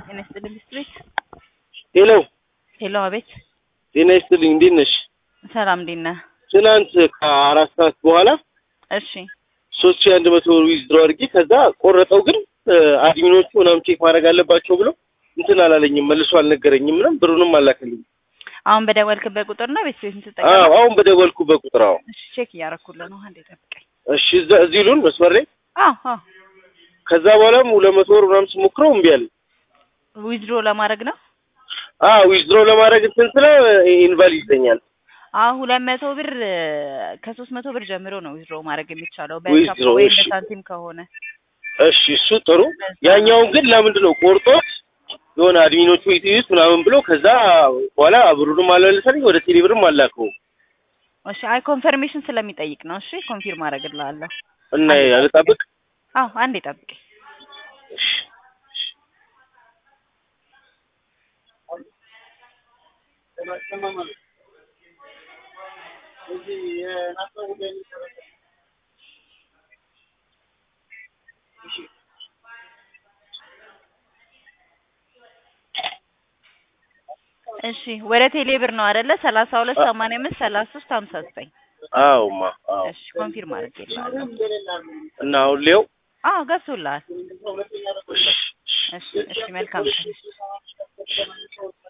ጤና ይስጥልኝ ስትሪት ሄሎ ሄሎ አቤት ጤና ይስጥልኝ እንዴት ነሽ? ሰላም እንዴት ነህ? ትናንት ከአራት ሰዓት በኋላ እሺ 3100 ዊዝድሮ አድርጌ ከዛ ቆረጠው ግን አድሚኖቹ ምናምን ቼክ ማድረግ አለባቸው ብሎ እንትን አላለኝም መልሶ አልነገረኝም ምንም ብሩንም አላከልኝም። አሁን በደወልክበት ቁጥር ነው ቤት ተጠቀመው? አሁን በደወልኩበት ቁጥር አዎ። እሺ ቼክ እያደረኩልህ ነው አንዴ ጠብቀኝ። እሺ እዚህ ሉን መስመር ላይ አዎ ከዛ በኋላም 200 ብር ምናምን ስሞክረው እምቢ አለኝ። ዊዝድሮ ለማድረግ ነው? ዊዝድሮ ለማድረግ እንትን ስለ ኢንቫሊድ ይለኛል። 200 ብር ከ300 ብር ጀምሮ ነው ዊዝድሮ ማድረግ የሚቻለው ዊዝድሮ ወይ በሳንቲም ከሆነ። እሺ እሱ ጥሩ። ያኛውን ግን ለምንድን ነው ቆርጦት የሆነ አድሚኖቹ ኢቲዩስ ምናምን ብሎ ከዛ በኋላ ብሩንም አልመለሰልኝ ወደ ቴሌብርም አላከው። እሺ አይ ኮንፈርሜሽን ስለሚጠይቅ ነው። እሺ ኮንፊርም አደርግልሃለሁ እና አልጠብቅ። አንዴ ጠብቅ። እሺ ወደ ቴሌብር ነው አይደለ? 3285 3359 አውማ እሺ ኮንፊርም አድርጌልሃለሁ። እና አሁን ሊው ገብቶልሃል። እሺ መልካም